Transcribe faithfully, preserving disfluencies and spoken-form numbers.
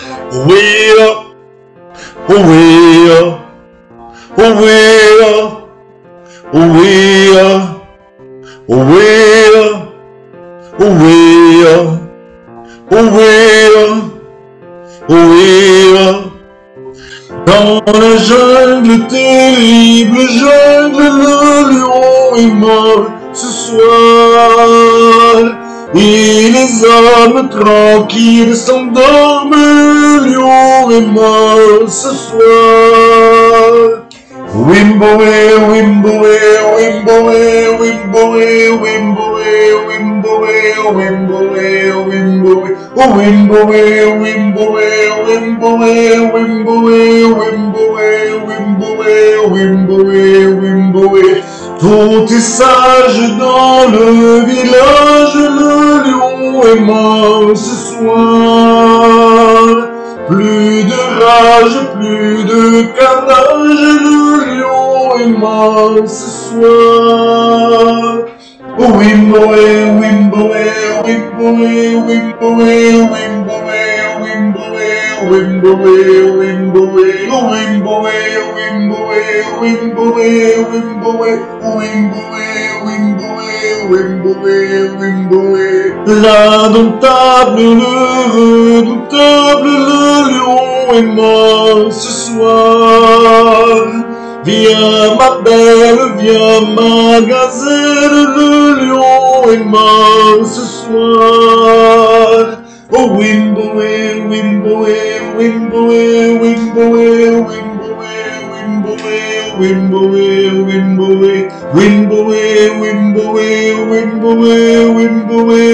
Ouéa, ouéa, ouéa, ouéa, ouéa, ouéa, ouéa, ouéa. Dans la jungle, terrible jungle, le lion est mort ce soir. Et les hommes tranquilles s'endorment, le lion est mort ce soir. Wimboé, wimboé, wimboé, wimboé, wimboé, wimboé, wimboé, wimboé, oh wimboé, wimboé, wimboé, wimboé, wimboé, wimboé, wimboé, wimboé. Tout est sage dans le village, le lion est mort ce soir. Plus de rage, plus de carnage, le lion est mort ce soir. Oh wimboé, wimboé, wimboé, wimboé, wimboé, wimboé, wimboé, wimboé, oh wimboé, wimboé, wimboé, wimboé, wimboé, wimboé, wimboé, wimboé. L'indomptable, le redoutable, le lion est mort ce soir. Viens ma belle, viens ma gazelle, le lion est mort ce soir. Oh wimboé, wimboé, wimboé, wimboé, wimboé, wimboé, wimboé, wimboé, wimboé, wimboé, wimboé, wimboé,